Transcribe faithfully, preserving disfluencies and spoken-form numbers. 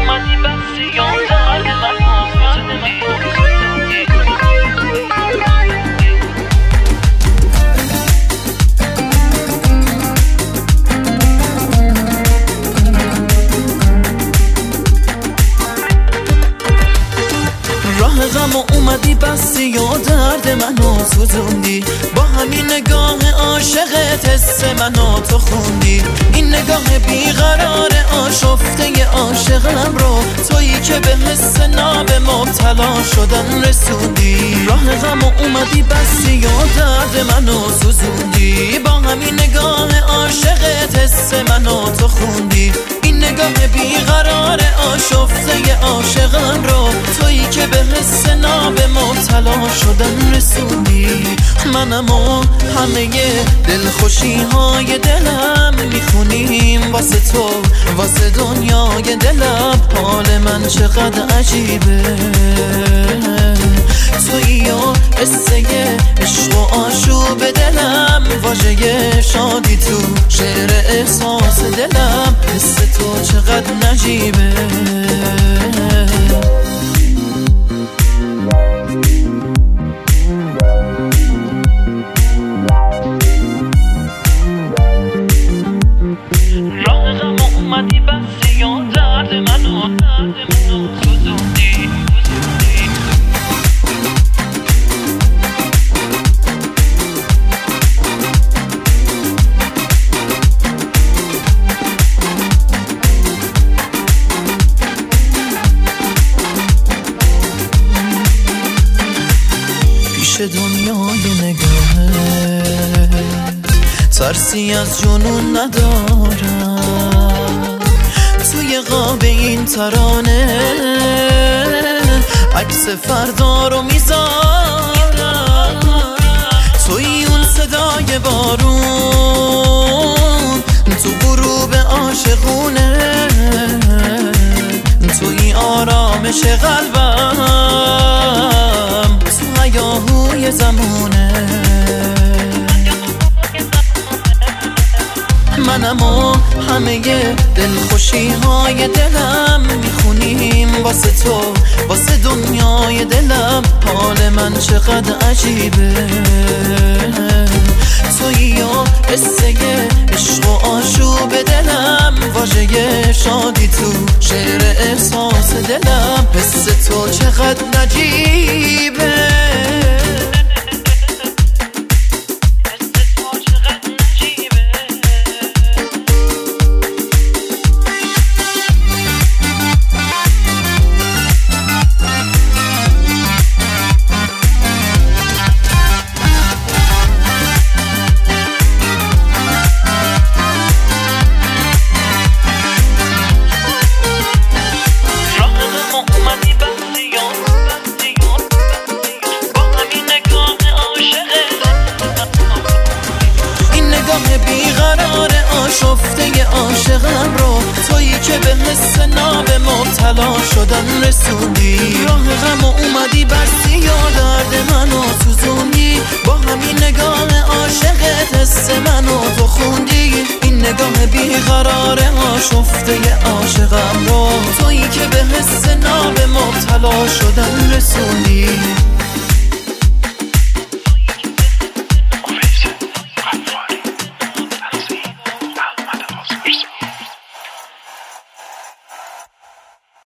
اومدی بسی یا درد منو سوزوندی. راه غم و اومدی بستی یا درد منو سوزوندی. با همین نگاه عاشقت حس منو تو خوندی. این نگاه بیقرار آشفته عاشقم رو تویی که به حس ناب مبتلا شدن رسوندی. راه غم و اومدی بستی یا درد منو سوزوندی. با همین نگاه عاشقت حس منو تو خوندی. این نگاه بیقرار آشفته عاشقم رو تویی که به حس ناب مبتلا شدن رسوندی. منم و همه دلخوشی های دلم میخونیم واسه تو واسه دنیای دلم. حال من چقدر عجیبه تویی و قصه عشق و آشوب دلم. واژه شادی تو شعر احساس دلم. حس تو چقدر نجیبه. راه غم اومدی بسی یا درد منو سوزوندی. پیش دنیای نگاهه ترسی از جنون ندارم. توی قاب این ترانه عکس فردا رو میذارم. توی اون صدای بارون تو غروب عاشقونه. توی آرامش قلبم تو هیاهوی زمونه. منم و همه دلخوشی های دلم میخونیم واسه تو واسه دنیای دلم. حال من چقدر عجیبه تویی و قصه عشق و آشوب دلم. واژه شادی تو شعر احساس دلم. حس تو چقدر نجیبه. بیقرار آشفته عاشقم رو تویی که به حس ناب مبتلا شدن رسوندی. راه غم و اومدی بستی یا درد منو سوزوندی. با همین نگاه عاشقت حس منو تو خوندی. این نگاه بیقرار آشفته عاشقم رو تویی که به حس ناب مبتلا شدن رسوندی.